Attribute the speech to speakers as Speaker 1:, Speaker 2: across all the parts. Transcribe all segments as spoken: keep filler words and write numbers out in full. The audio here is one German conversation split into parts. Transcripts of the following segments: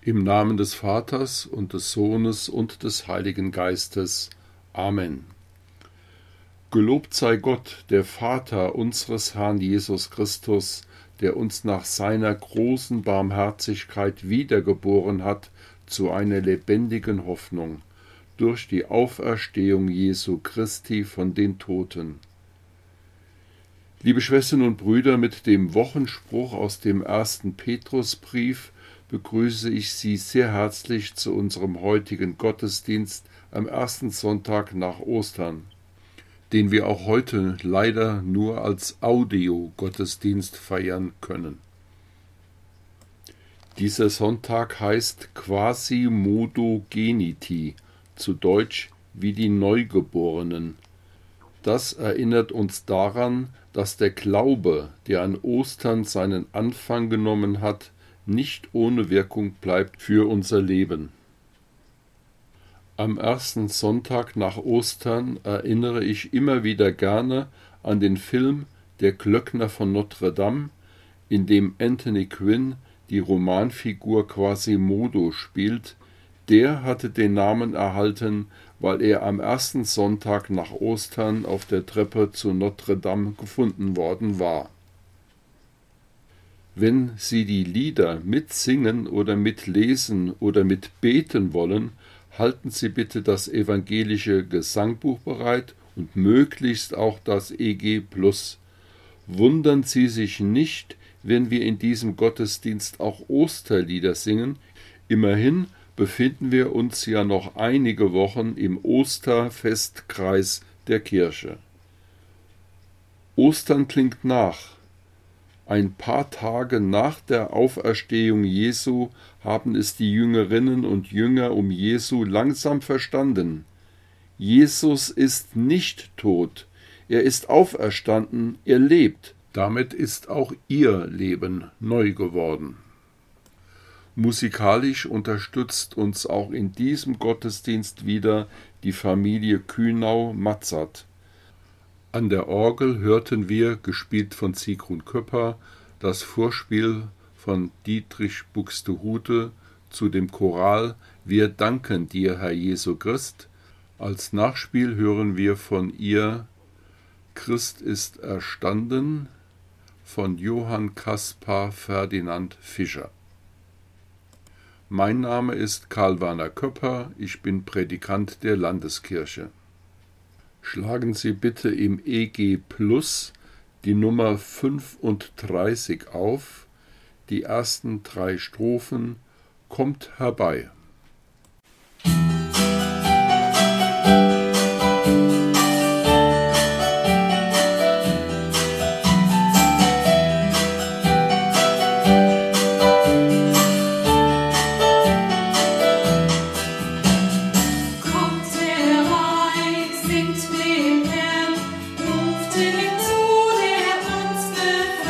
Speaker 1: Im Namen des Vaters und des Sohnes und des Heiligen Geistes. Amen. Gelobt sei Gott, der Vater unseres Herrn Jesus Christus, der uns nach seiner großen Barmherzigkeit wiedergeboren hat zu einer lebendigen Hoffnung, durch die Auferstehung Jesu Christi von den Toten. Liebe Schwestern und Brüder, mit dem Wochenspruch aus dem ersten Petrusbrief begrüße ich Sie sehr herzlich zu unserem heutigen Gottesdienst am ersten Sonntag nach Ostern, den wir auch heute leider nur als Audio-Gottesdienst feiern können. Dieser Sonntag heißt Quasimodogeniti, zu Deutsch wie die Neugeborenen. Das erinnert uns daran, dass der Glaube, der an Ostern seinen Anfang genommen hat, nicht ohne Wirkung bleibt für unser Leben. Am ersten Sonntag nach Ostern erinnere ich immer wieder gerne an den Film Der Glöckner von Notre Dame, in dem Anthony Quinn die Romanfigur Quasimodo spielt. Der hatte den Namen erhalten, weil er am ersten Sonntag nach Ostern auf der Treppe zu Notre Dame gefunden worden war. Wenn Sie die Lieder mitsingen oder mitlesen oder mitbeten wollen, halten Sie bitte das evangelische Gesangbuch bereit und möglichst auch das E G plus. Wundern Sie sich nicht, wenn wir in diesem Gottesdienst auch Osterlieder singen. Immerhin befinden wir uns ja noch einige Wochen im Osterfestkreis der Kirche. Ostern klingt nach. Ein paar Tage nach der Auferstehung Jesu haben es die Jüngerinnen und Jünger um Jesu langsam verstanden. Jesus ist nicht tot, er ist auferstanden, er lebt. Damit ist auch ihr Leben neu geworden. Musikalisch unterstützt uns auch in diesem Gottesdienst wieder die Familie Kühnau-Matzert. An der Orgel hörten wir, gespielt von Sigrun Köpper, das Vorspiel von Dietrich Buxtehude zu dem Choral Wir danken dir, Herr Jesu Christ. Als Nachspiel hören wir von ihr Christ ist erstanden von Johann Caspar Ferdinand Fischer. Mein Name ist Karl Werner Köpper, ich bin Prädikant der Landeskirche. Schlagen Sie bitte im E G plus die Nummer fünfunddreißig auf, die ersten drei Strophen, kommt herbei.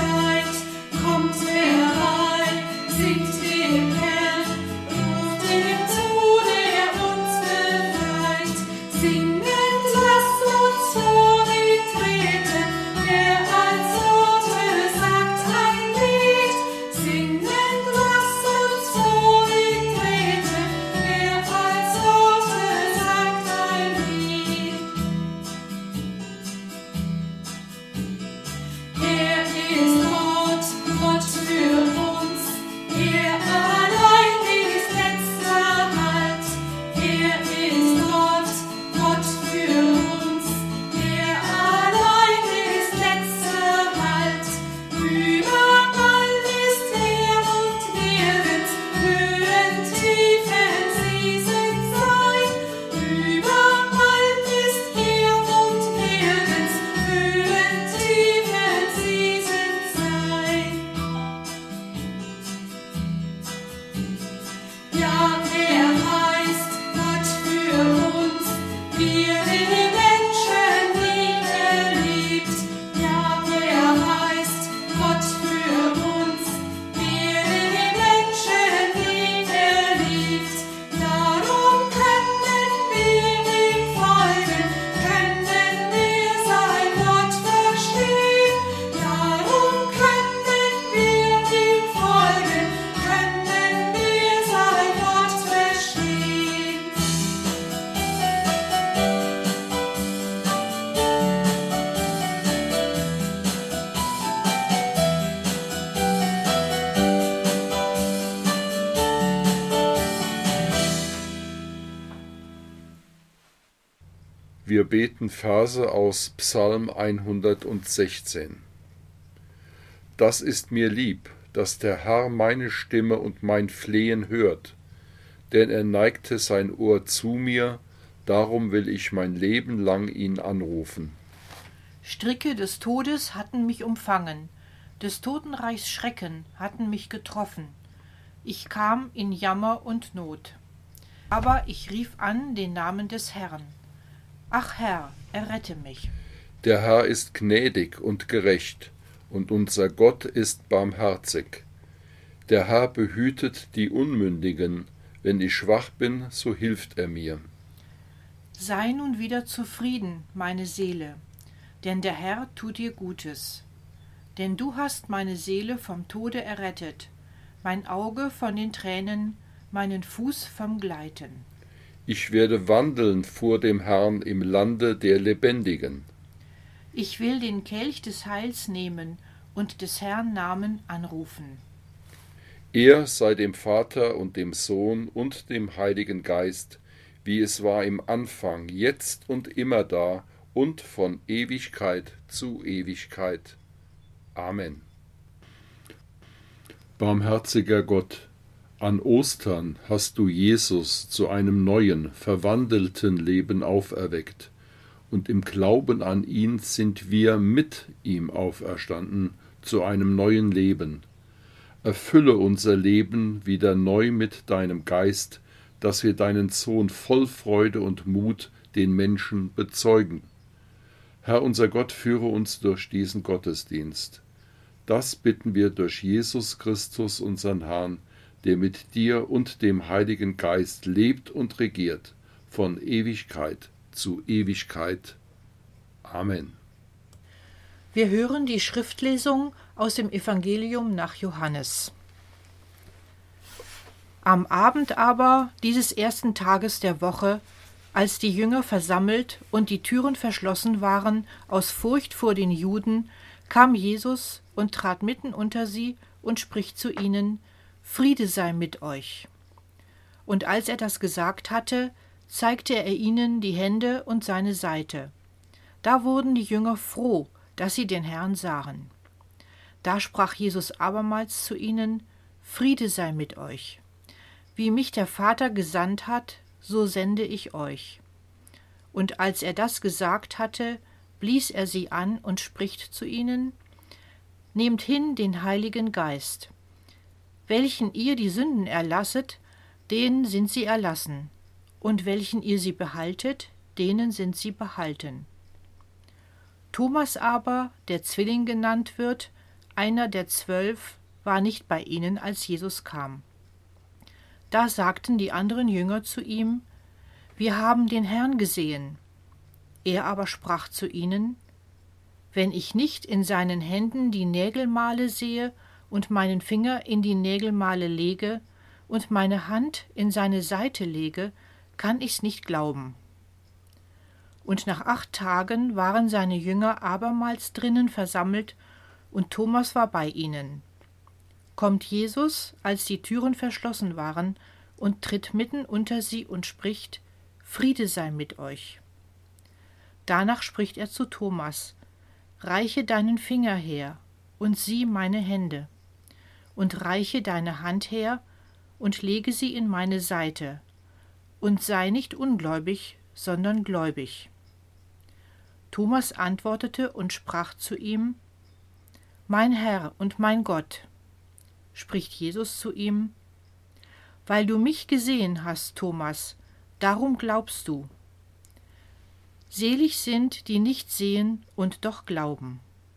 Speaker 2: Singt dem Herrn, ruft den
Speaker 1: Wir beten Verse aus Psalm hundertsechzehn. Das ist mir lieb, dass der Herr meine Stimme und mein Flehen hört, denn er neigte sein Ohr zu mir, darum will ich mein Leben lang ihn anrufen.
Speaker 2: Stricke des Todes hatten mich umfangen, des Totenreichs Schrecken hatten mich getroffen. Ich kam in Jammer und Not. Aber ich rief an den Namen des Herrn. Ach Herr, errette mich.
Speaker 1: Der Herr ist gnädig und gerecht, und unser Gott ist barmherzig. Der Herr behütet die Unmündigen, wenn ich schwach bin, so hilft er mir.
Speaker 2: Sei nun wieder zufrieden, meine Seele, denn der Herr tut dir Gutes. Denn du hast meine Seele vom Tode errettet, mein Auge von den Tränen, meinen Fuß vom Gleiten.
Speaker 1: Ich werde wandeln vor dem Herrn im Lande der Lebendigen.
Speaker 2: Ich will den Kelch des Heils nehmen und des Herrn Namen anrufen.
Speaker 1: Er sei dem Vater und dem Sohn und dem Heiligen Geist, wie es war im Anfang, jetzt und immer da und von Ewigkeit zu Ewigkeit. Amen. Barmherziger Gott, an Ostern hast du Jesus zu einem neuen, verwandelten Leben auferweckt, und im Glauben an ihn sind wir mit ihm auferstanden zu einem neuen Leben. Erfülle unser Leben wieder neu mit deinem Geist, dass wir deinen Sohn voll Freude und Mut den Menschen bezeugen. Herr unser Gott, führe uns durch diesen Gottesdienst. Das bitten wir durch Jesus Christus, unseren Herrn, der mit dir und dem Heiligen Geist lebt und regiert, von Ewigkeit zu Ewigkeit. Amen.
Speaker 2: Wir hören die Schriftlesung aus dem Evangelium nach Johannes. Am Abend aber dieses ersten Tages der Woche, als die Jünger versammelt und die Türen verschlossen waren, aus Furcht vor den Juden, kam Jesus und trat mitten unter sie und spricht zu ihnen: Friede sei mit euch. Und als er das gesagt hatte, zeigte er ihnen die Hände und seine Seite. Da wurden die Jünger froh, dass sie den Herrn sahen. Da sprach Jesus abermals zu ihnen: Friede sei mit euch. Wie mich der Vater gesandt hat, so sende ich euch. Und als er das gesagt hatte, blies er sie an und spricht zu ihnen: Nehmt hin den Heiligen Geist. Welchen ihr die Sünden erlasset, denen sind sie erlassen, und welchen ihr sie behaltet, denen sind sie behalten. Thomas aber, der Zwilling genannt wird, einer der zwölf, war nicht bei ihnen, als Jesus kam. Da sagten die anderen Jünger zu ihm: Wir haben den Herrn gesehen. Er aber sprach zu ihnen: Wenn ich nicht in seinen Händen die Nägelmale sehe und meinen Finger in die Nägelmale lege und meine Hand in seine Seite lege, kann ich's nicht glauben. Und nach acht Tagen waren seine Jünger abermals drinnen versammelt, und Thomas war bei ihnen. Kommt Jesus, als die Türen verschlossen waren, und tritt mitten unter sie und spricht: Friede sei mit euch. Danach spricht er zu Thomas: Reiche deinen Finger her und sieh meine Hände, und reiche deine Hand her und lege sie in meine Seite, und sei nicht ungläubig, sondern gläubig. Thomas antwortete und sprach zu ihm: Mein Herr und mein Gott. Spricht Jesus zu ihm: Weil du mich gesehen hast, Thomas, darum glaubst du. Selig sind, die nicht sehen und doch glauben.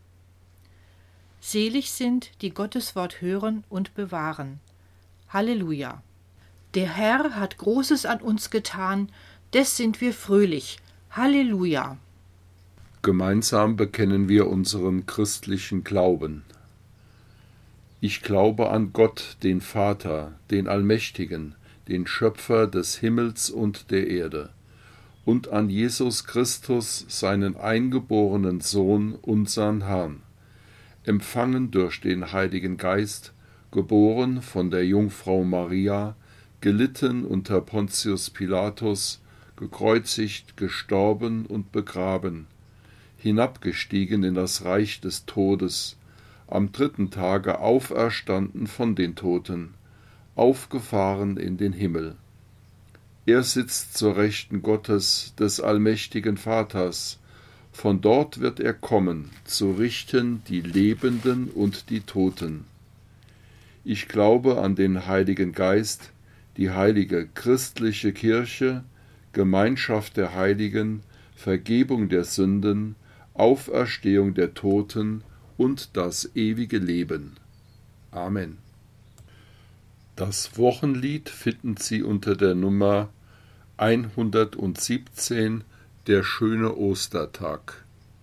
Speaker 2: Selig sind, die Gottes Wort hören und bewahren. Halleluja. Der Herr hat Großes an uns getan, des sind wir fröhlich. Halleluja.
Speaker 1: Gemeinsam bekennen wir unseren christlichen Glauben. Ich glaube an Gott, den Vater, den Allmächtigen, den Schöpfer des Himmels und der Erde, und an Jesus Christus, seinen eingeborenen Sohn, unseren Herrn, empfangen durch den Heiligen Geist, geboren von der Jungfrau Maria, gelitten unter Pontius Pilatus, gekreuzigt, gestorben und begraben, hinabgestiegen in das Reich des Todes, am dritten Tage auferstanden von den Toten, aufgefahren in den Himmel. Er sitzt zur Rechten Gottes, des allmächtigen Vaters. Von dort wird er kommen, zu richten die Lebenden und die Toten. Ich glaube an den Heiligen Geist, die heilige christliche Kirche, Gemeinschaft der Heiligen, Vergebung der Sünden, Auferstehung der Toten und das ewige Leben. Amen. Das Wochenlied finden Sie unter der Nummer hundertsiebzehn, der schöne Ostertag.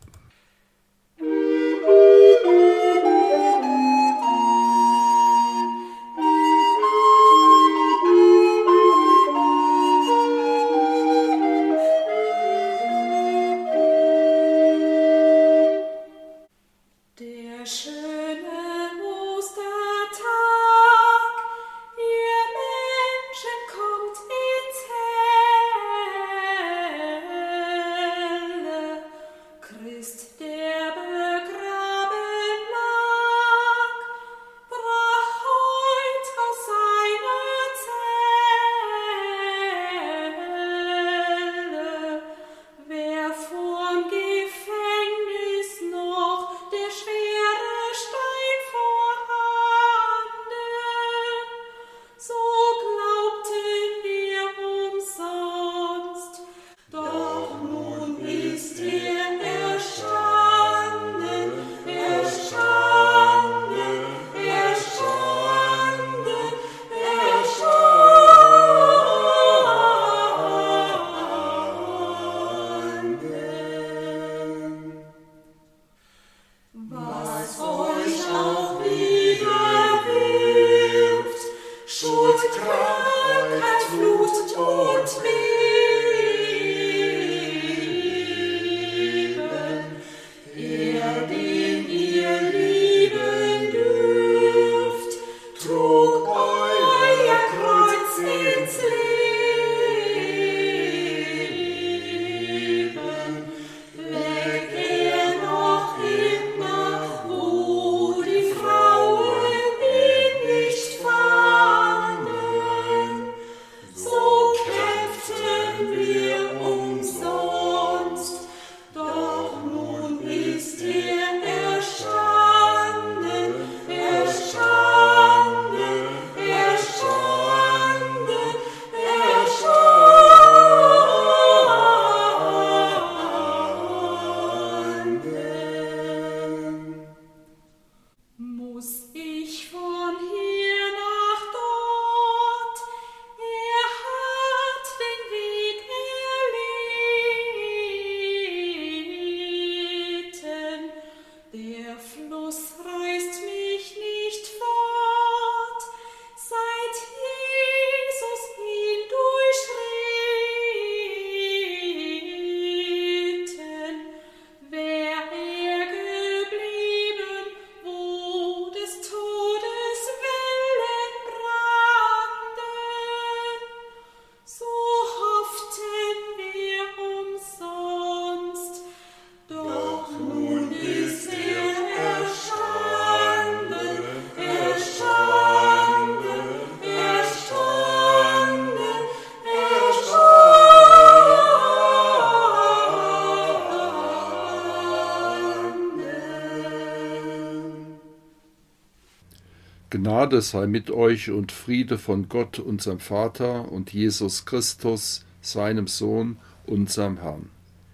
Speaker 1: Gnade sei mit euch und Friede von Gott, unserem Vater, und Jesus Christus, seinem Sohn, unserem Herrn.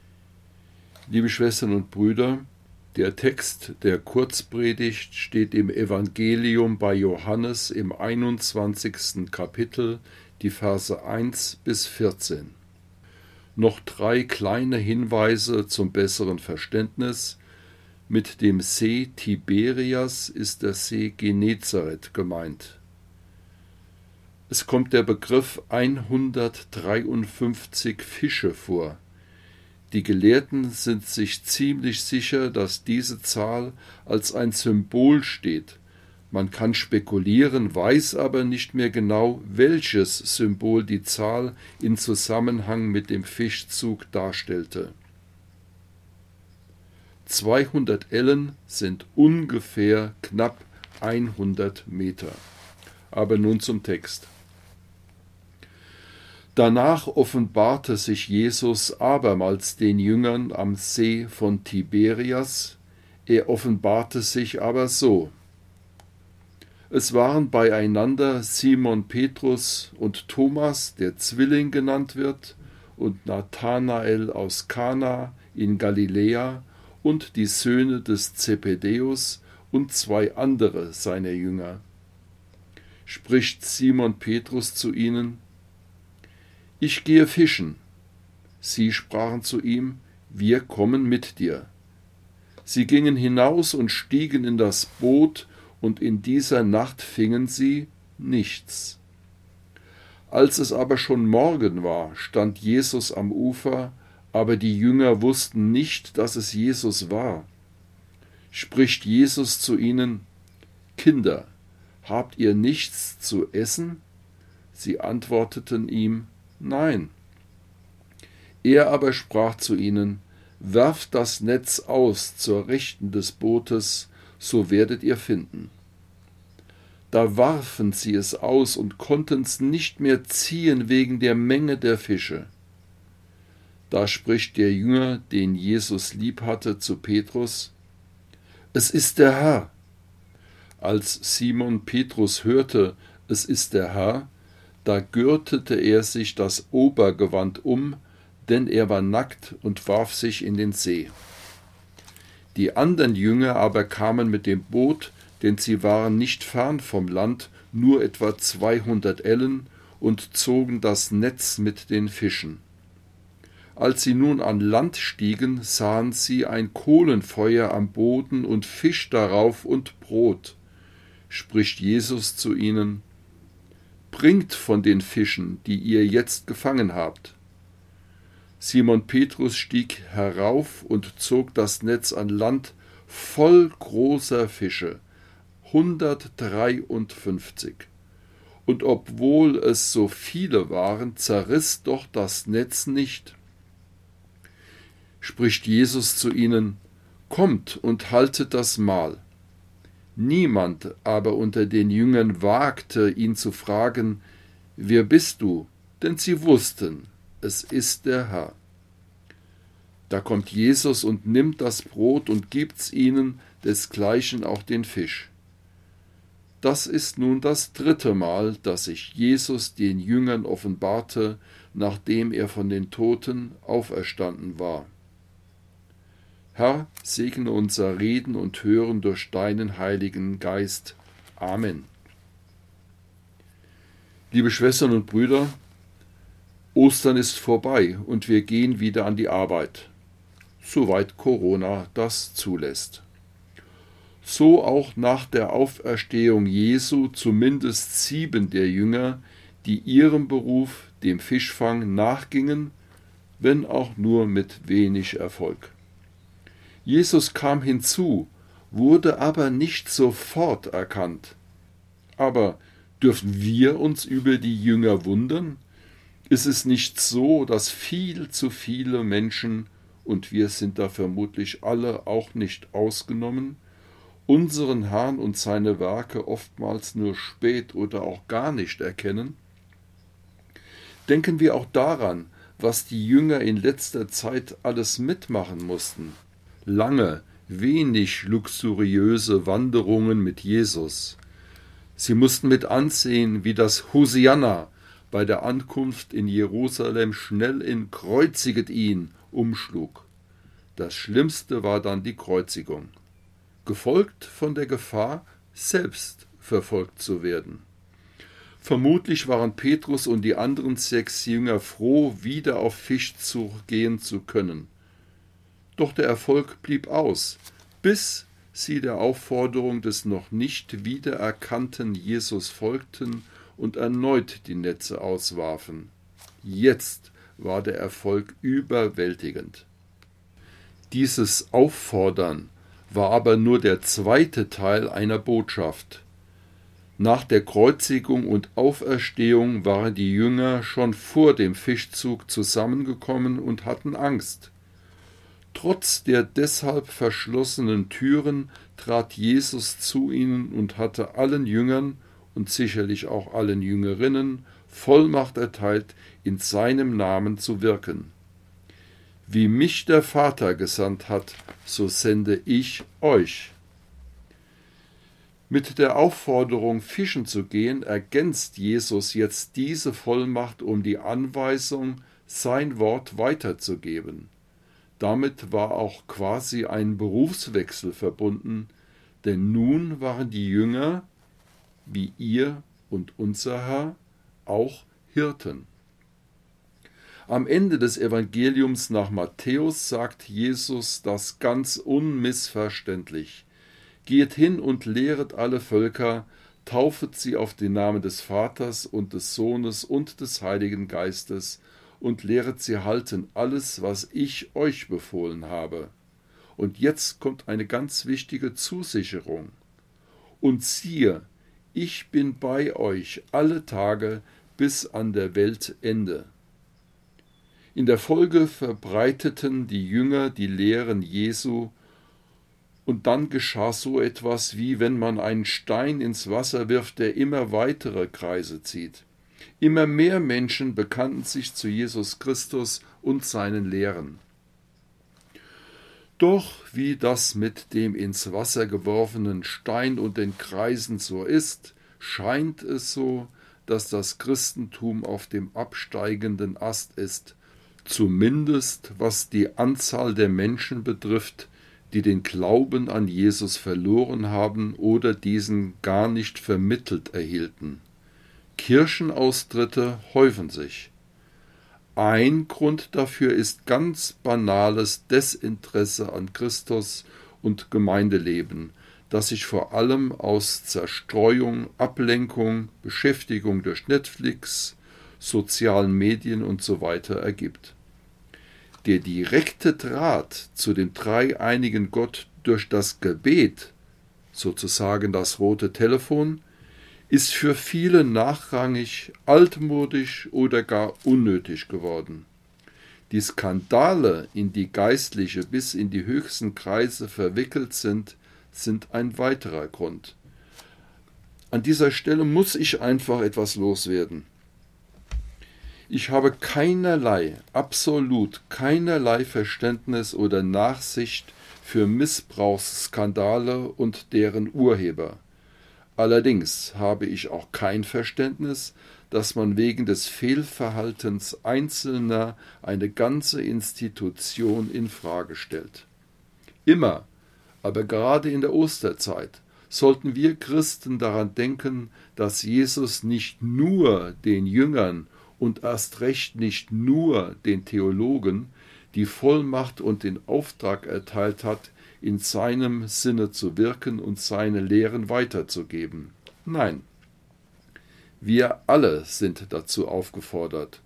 Speaker 1: Liebe Schwestern und Brüder, der Text der Kurzpredigt steht im Evangelium bei Johannes im einundzwanzigsten Kapitel, die Verse eins bis vierzehn. Noch drei kleine Hinweise zum besseren Verständnis. Mit dem See Tiberias ist der See Genezareth gemeint. Es kommt der Begriff hundertdreiundfünfzig Fische vor. Die Gelehrten sind sich ziemlich sicher, dass diese Zahl als ein Symbol steht, Man kann spekulieren, weiß aber nicht mehr genau, welches Symbol die Zahl in Zusammenhang mit dem Fischzug darstellte. zweihundert Ellen sind ungefähr knapp hundert Meter. Aber nun zum Text. Danach offenbarte sich Jesus abermals den Jüngern am See von Tiberias. Er offenbarte sich aber so: Es waren beieinander Simon Petrus und Thomas, der Zwilling genannt wird, und Nathanael aus Kana in Galiläa und die Söhne des Zebedäus und zwei andere seiner Jünger. Spricht Simon Petrus zu ihnen: Ich gehe fischen. Sie sprachen zu ihm: Wir kommen mit dir. Sie gingen hinaus und stiegen in das Boot, und in dieser Nacht fingen sie nichts. Als es aber schon Morgen war, stand Jesus am Ufer, aber die Jünger wussten nicht, dass es Jesus war. Spricht Jesus zu ihnen: Kinder, habt ihr nichts zu essen? Sie antworteten ihm: Nein. Er aber sprach zu ihnen: Werft das Netz aus zur Rechten des Bootes, so werdet ihr finden. Da warfen sie es aus und konnten's nicht mehr ziehen wegen der Menge der Fische. Da spricht der Jünger, den Jesus lieb hatte, zu Petrus: Es ist der Herr. Als Simon Petrus hörte, es ist der Herr, da gürtete er sich das Obergewand um, denn er war nackt, und warf sich in den See. Die anderen Jünger aber kamen mit dem Boot, denn sie waren nicht fern vom Land, nur etwa zweihundert Ellen, und zogen das Netz mit den Fischen. Als sie nun an Land stiegen, sahen sie ein Kohlenfeuer am Boden und Fisch darauf und Brot. Spricht Jesus zu ihnen: Bringt von den Fischen, die ihr jetzt gefangen habt. Simon Petrus stieg herauf und zog das Netz an Land voll großer Fische, hundertdreiundfünfzig. Und obwohl es so viele waren, zerriss doch das Netz nicht. Spricht Jesus zu ihnen: Kommt und haltet das Mahl. Niemand aber unter den Jüngern wagte, ihn zu fragen: Wer bist du? Denn sie wussten, es ist der Herr. Da kommt Jesus und nimmt das Brot und gibt's ihnen, desgleichen auch den Fisch. Das ist nun das dritte Mal, dass sich Jesus den Jüngern offenbarte, nachdem er von den Toten auferstanden war. Herr, segne unser Reden und Hören durch deinen Heiligen Geist. Amen. Liebe Schwestern und Brüder, Ostern ist vorbei und wir gehen wieder an die Arbeit, soweit Corona das zulässt. So auch nach der Auferstehung Jesu zumindest sieben der Jünger, die ihrem Beruf, dem Fischfang, nachgingen, wenn auch nur mit wenig Erfolg. Jesus kam hinzu, wurde aber nicht sofort erkannt. Aber dürfen wir uns über die Jünger wundern? Ist es nicht so, dass viel zu viele Menschen, und wir sind da vermutlich alle auch nicht ausgenommen, unseren Herrn und seine Werke oftmals nur spät oder auch gar nicht erkennen? Denken wir auch daran, was die Jünger in letzter Zeit alles mitmachen mussten. Lange, wenig luxuriöse Wanderungen mit Jesus. Sie mussten mit ansehen, wie das Hosianna bei der Ankunft in Jerusalem schnell in Kreuziget ihn umschlug. Das Schlimmste war dann die Kreuzigung, gefolgt von der Gefahr, selbst verfolgt zu werden. Vermutlich waren Petrus und die anderen sechs Jünger froh, wieder auf Fischzug gehen zu können. Doch der Erfolg blieb aus, bis sie der Aufforderung des noch nicht wiedererkannten Jesus folgten und erneut die Netze auswarfen. Jetzt war der Erfolg überwältigend. Dieses Auffordern war aber nur der zweite Teil einer Botschaft, Nach der Kreuzigung und Auferstehung waren die Jünger schon vor dem Fischzug zusammengekommen und hatten Angst. Trotz der deshalb verschlossenen Türen trat Jesus zu ihnen und hatte allen Jüngern und sicherlich auch allen Jüngerinnen Vollmacht erteilt, in seinem Namen zu wirken. Wie mich der Vater gesandt hat, so sende ich euch. Mit der Aufforderung, fischen zu gehen, ergänzt Jesus jetzt diese Vollmacht um die Anweisung, sein Wort weiterzugeben. Damit war auch quasi ein Berufswechsel verbunden, denn nun waren die Jünger, wie ihr und unser Herr, auch Hirten. Am Ende des Evangeliums nach Matthäus sagt Jesus das ganz unmissverständlich: Geht hin und lehret alle Völker, taufet sie auf den Namen des Vaters und des Sohnes und des Heiligen Geistes und lehret sie halten alles, was ich euch befohlen habe. Und jetzt kommt eine ganz wichtige Zusicherung. Und siehe, ich bin bei euch alle Tage bis an der Weltende. In der Folge verbreiteten die Jünger die Lehren Jesu, und dann geschah so etwas, wie wenn man einen Stein ins Wasser wirft, der immer weitere Kreise zieht. Immer mehr Menschen bekannten sich zu Jesus Christus und seinen Lehren. Doch wie das mit dem ins Wasser geworfenen Stein und den Kreisen so ist, scheint es so, dass das Christentum auf dem absteigenden Ast ist, zumindest was die Anzahl der Menschen betrifft, die den Glauben an Jesus verloren haben oder diesen gar nicht vermittelt erhielten. Kirchenaustritte häufen sich. Ein Grund dafür ist ganz banales Desinteresse an Christus und Gemeindeleben, das sich vor allem aus Zerstreuung, Ablenkung, Beschäftigung durch Netflix, sozialen Medien usw. ergibt. Der direkte Draht zu dem dreieinigen Gott durch das Gebet, sozusagen das rote Telefon, ist für viele nachrangig, altmodisch oder gar unnötig geworden. Die Skandale, in die Geistliche bis in die höchsten Kreise verwickelt sind, sind ein weiterer Grund. An dieser Stelle muss ich einfach etwas loswerden. Ich habe keinerlei, absolut keinerlei Verständnis oder Nachsicht für Missbrauchsskandale und deren Urheber. Allerdings habe ich auch kein Verständnis, dass man wegen des Fehlverhaltens Einzelner eine ganze Institution in Frage stellt. Immer, aber gerade in der Osterzeit, sollten wir Christen daran denken, dass Jesus nicht nur den Jüngern und erst recht nicht nur den Theologen die Vollmacht und den Auftrag erteilt hat, in seinem Sinne zu wirken und seine Lehren weiterzugeben. Nein, wir alle sind dazu aufgefordert.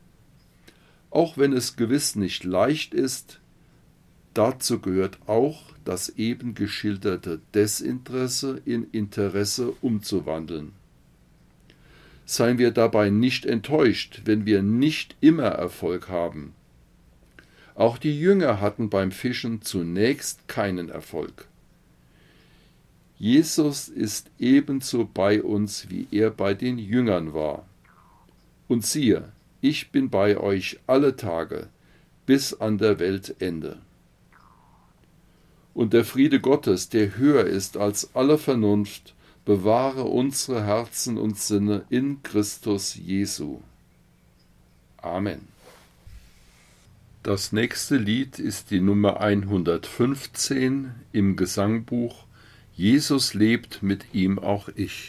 Speaker 1: Auch wenn es gewiss nicht leicht ist, dazu gehört auch, das eben geschilderte Desinteresse in Interesse umzuwandeln. Seien wir dabei nicht enttäuscht, wenn wir nicht immer Erfolg haben. Auch die Jünger hatten beim Fischen zunächst keinen Erfolg. Jesus ist ebenso bei uns, wie er bei den Jüngern war. Und siehe, ich bin bei euch alle Tage, bis an der Weltende. Und der Friede Gottes, der höher ist als alle Vernunft, bewahre unsere Herzen und Sinne in Christus Jesu. Amen. Das nächste Lied ist die Nummer hundertfünfzehn im Gesangbuch Jesus lebt, mit ihm auch ich.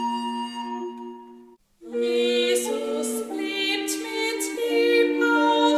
Speaker 3: Jesus lebt mit ihm auch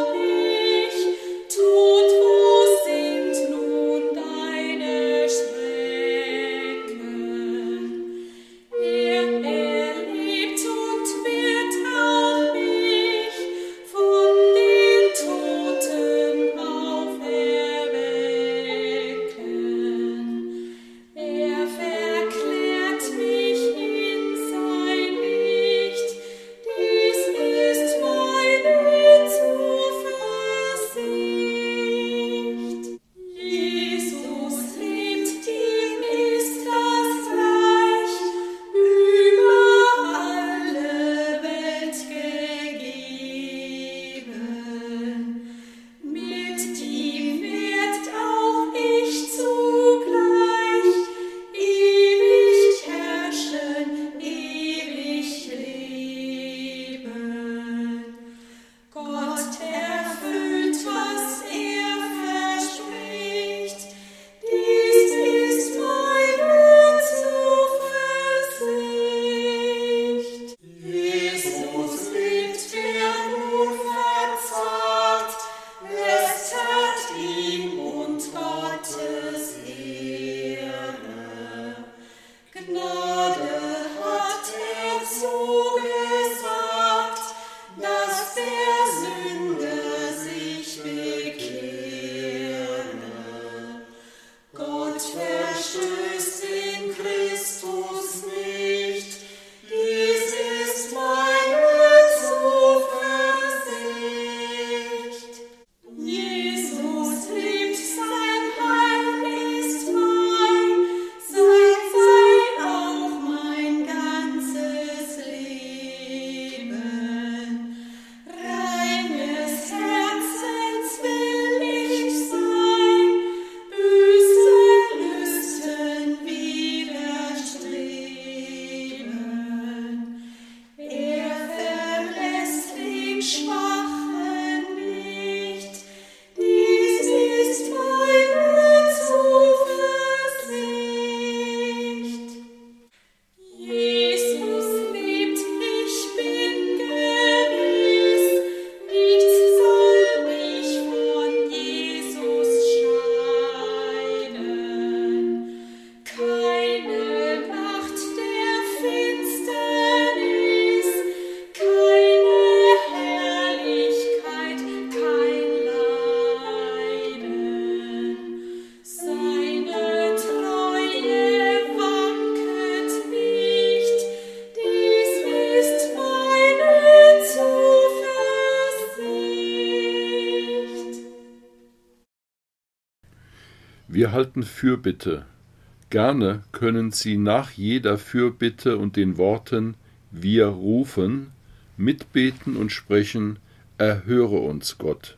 Speaker 1: Wir halten Fürbitte. Gerne können Sie nach jeder Fürbitte und den Worten Wir rufen, mitbeten und sprechen, erhöre uns Gott.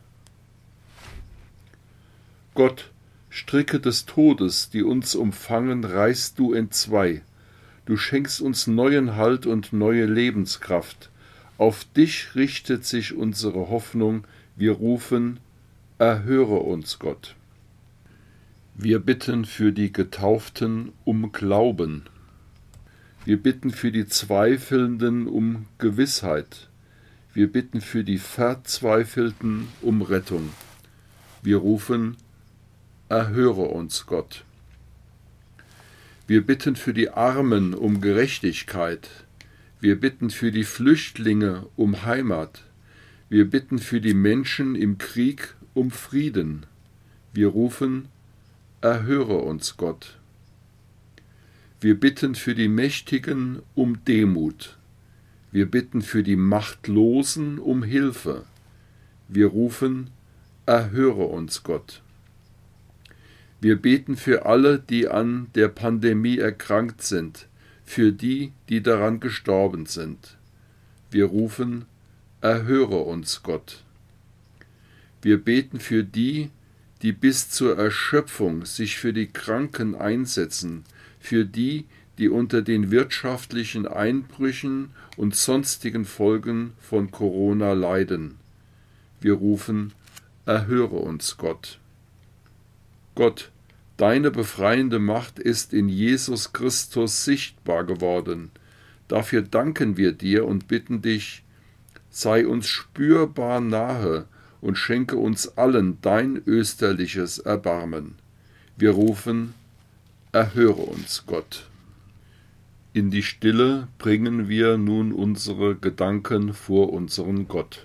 Speaker 1: Gott, Stricke des Todes, die uns umfangen, reißt du entzwei. Du schenkst uns neuen Halt und neue Lebenskraft. Auf dich richtet sich unsere Hoffnung. Wir rufen, erhöre uns Gott. Wir bitten für die Getauften um Glauben. Wir bitten für die Zweifelnden um Gewissheit. Wir bitten für die Verzweifelten um Rettung. Wir rufen, erhöre uns Gott. Wir bitten für die Armen um Gerechtigkeit. Wir bitten für die Flüchtlinge um Heimat. Wir bitten für die Menschen im Krieg um Frieden. Wir rufen, erhöre uns Gott. Wir bitten für die Mächtigen um Demut. Wir bitten für die Machtlosen um Hilfe. Wir rufen, erhöre uns Gott. Wir beten für alle, die an der Pandemie erkrankt sind, für die, die daran gestorben sind. Wir rufen, erhöre uns Gott. Wir beten für die, die bis zur Erschöpfung sich für die Kranken einsetzen, für die, die unter den wirtschaftlichen Einbrüchen und sonstigen Folgen von Corona leiden. Wir rufen, erhöre uns Gott. Gott, deine befreiende Macht ist in Jesus Christus sichtbar geworden. Dafür danken wir dir und bitten dich, sei uns spürbar nahe und schenke uns allen dein österliches Erbarmen. Wir rufen, erhöre uns Gott. In die Stille bringen wir nun unsere Gedanken vor unseren Gott.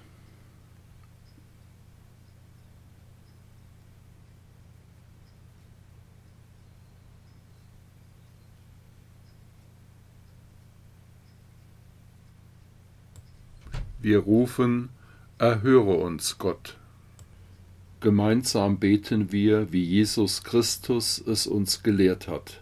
Speaker 1: Wir rufen, erhöre uns Gott. Gemeinsam beten wir, wie Jesus Christus es uns gelehrt hat.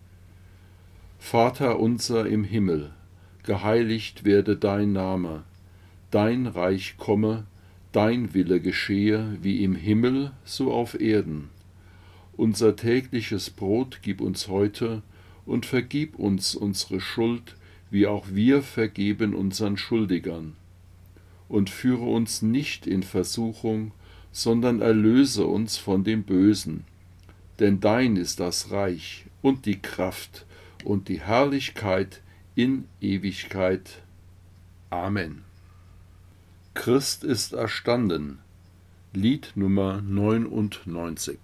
Speaker 1: Vater unser im Himmel, geheiligt werde dein Name, dein Reich komme, dein Wille geschehe, wie im Himmel, so auf Erden. Unser tägliches Brot gib uns heute und vergib uns unsere Schuld, wie auch wir vergeben unseren Schuldigern. Und führe uns nicht in Versuchung, sondern erlöse uns von dem Bösen. Denn dein ist das Reich und die Kraft und die Herrlichkeit in Ewigkeit. Amen. Christ ist erstanden. Lied Nummer neunundneunzig.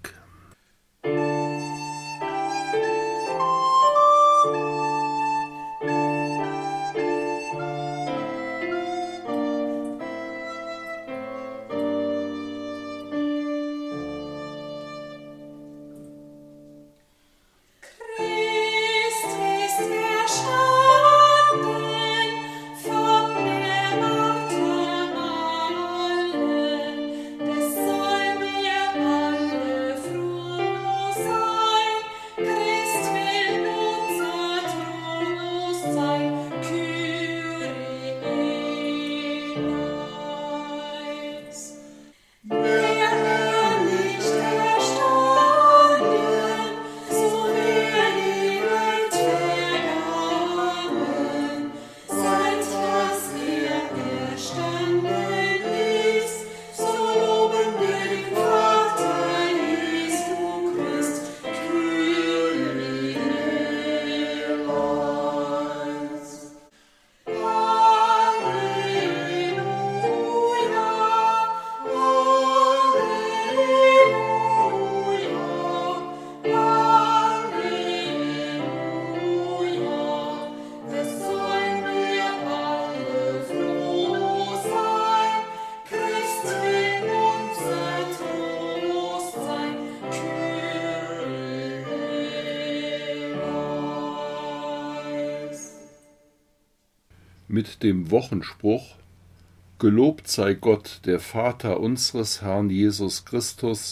Speaker 1: Mit dem Wochenspruch: Gelobt sei Gott, der Vater unseres Herrn Jesus Christus,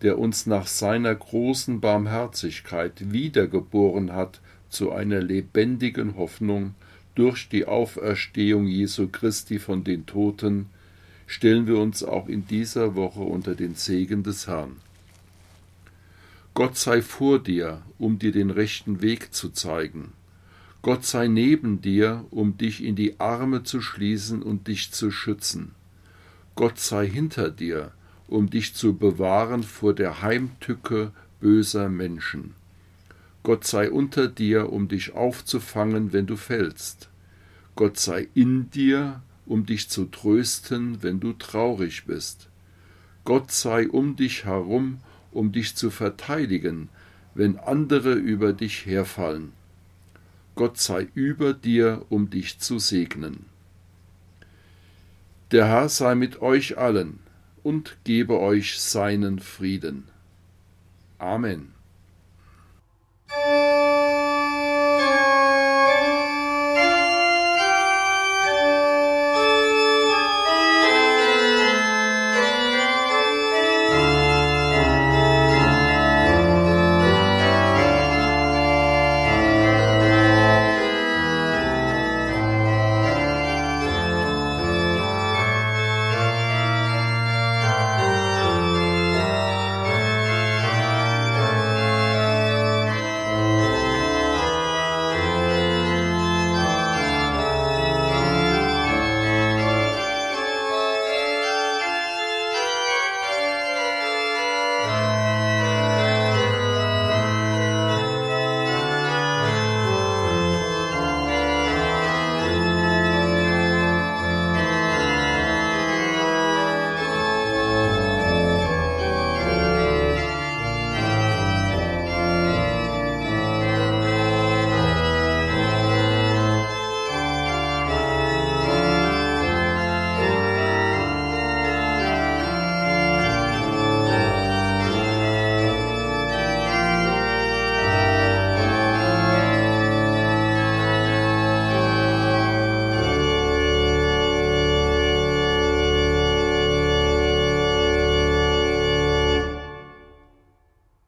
Speaker 1: der uns nach seiner großen Barmherzigkeit wiedergeboren hat zu einer lebendigen Hoffnung durch die Auferstehung Jesu Christi von den Toten, stellen wir uns auch in dieser Woche unter den Segen des Herrn. Gott sei vor dir, um dir den rechten Weg zu zeigen. Gott sei neben dir, um dich in die Arme zu schließen und dich zu schützen. Gott sei hinter dir, um dich zu bewahren vor der Heimtücke böser Menschen. Gott sei unter dir, um dich aufzufangen, wenn du fällst. Gott sei in dir, um dich zu trösten, wenn du traurig bist. Gott sei um dich herum, um dich zu verteidigen, wenn andere über dich herfallen. Gott sei über dir, um dich zu segnen. Der Herr sei mit euch allen und gebe euch seinen Frieden. Amen.